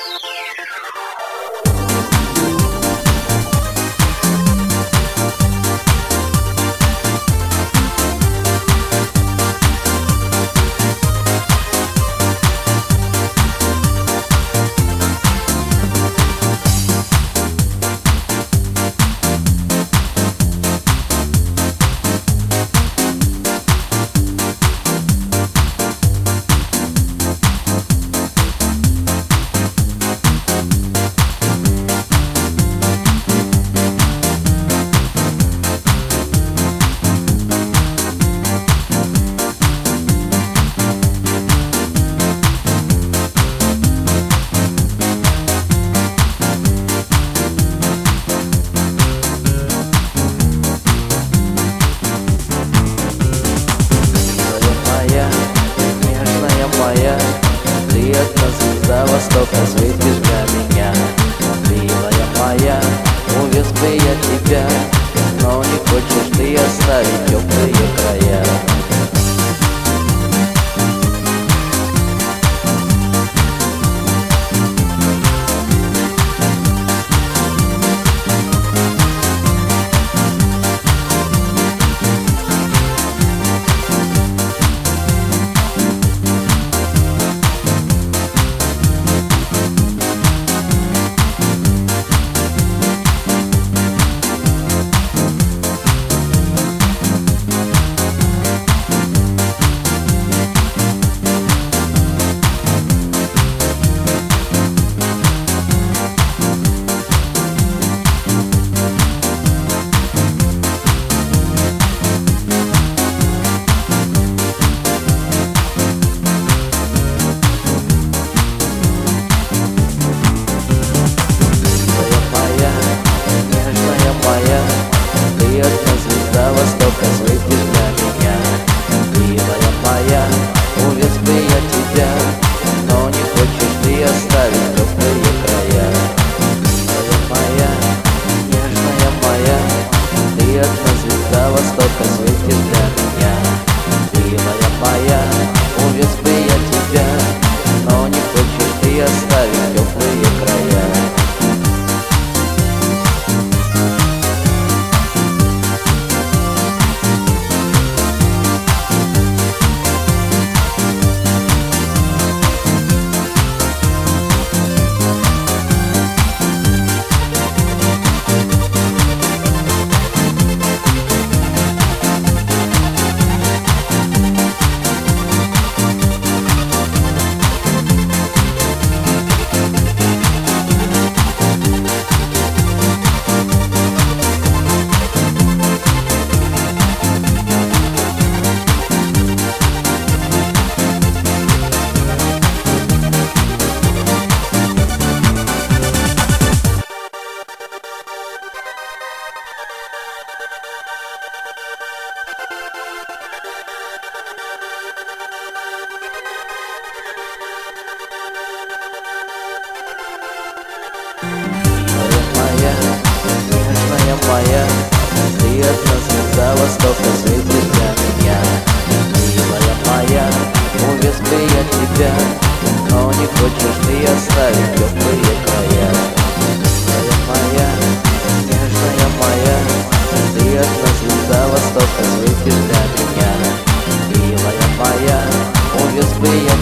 Ты одна звезда востока, светишь для меня. Милая моя, увез бы я тебя, но не хочешь ты оставить теплые края. Востока, светишь для меня. Милая моя, увез бы я тебя, но не хочешь ты оставить теплые края. Милая моя, нежная моя, ты одна звезда Востока, светишь для меня. Милая моя, увез бы я тебя, но не хочешь ты оставить теплые края. Моя, ты одна звезда Востока, светишь для меня. Милая моя, увез бы я тебя, но не хочешь ты оставить теплые края. Милая моя, нежная моя, ты одна звезда Востока, светишь для меня. Милая моя, увез бы я